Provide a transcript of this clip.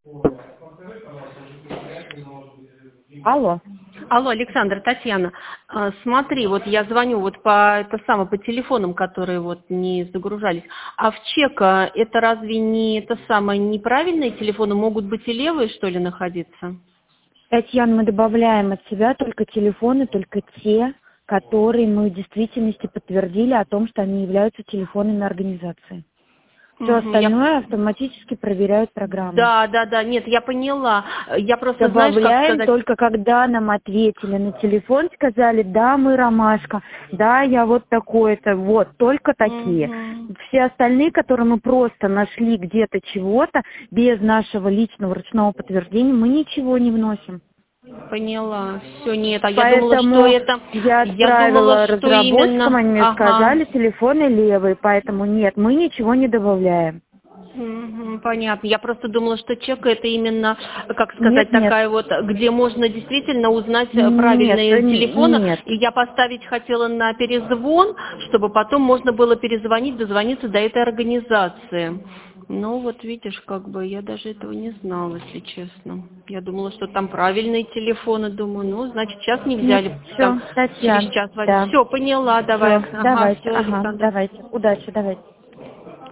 Алло. Алло, Александр, Татьяна, смотри, вот я звоню вот по телефонам, которые вот не загружались. А в чек это разве не неправильные телефоны? Могут быть и левые, что ли, находиться? Татьяна, мы добавляем от себя только телефоны, только те, которые мы в действительности подтвердили о том, что они являются телефонами организации. Все остальное автоматически проверяет программа. Да, нет, я поняла. Я просто, знаешь, как Добавляем сказать... только когда нам ответили на телефон, сказали, да, мы Ромашка, да, я вот такой-то, вот, только такие. Все остальные, которые мы просто нашли где-то чего-то, без нашего личного ручного подтверждения, мы ничего не вносим. Поняла. Все, нет, а я думала, Поэтому что это... я отправила разработчикам, они мне сказали, телефоны левые, поэтому нет, мы ничего не добавляем. Понятно. Я просто думала, что чек это именно, как сказать, Нет. такая вот, где можно действительно узнать правильные телефоны. Нет. И я поставить хотела на перезвон, чтобы потом можно было перезвонить, дозвониться до этой организации. Ну вот видишь, как бы я даже этого не знала, если честно. Я думала, что там правильные телефоны, думаю, ну, значит, сейчас не взяли. Все, Через Татьяна, час возьмем. да. Все, поняла, давай. Все, давайте, Все, Александр. давайте. Удачи, давайте.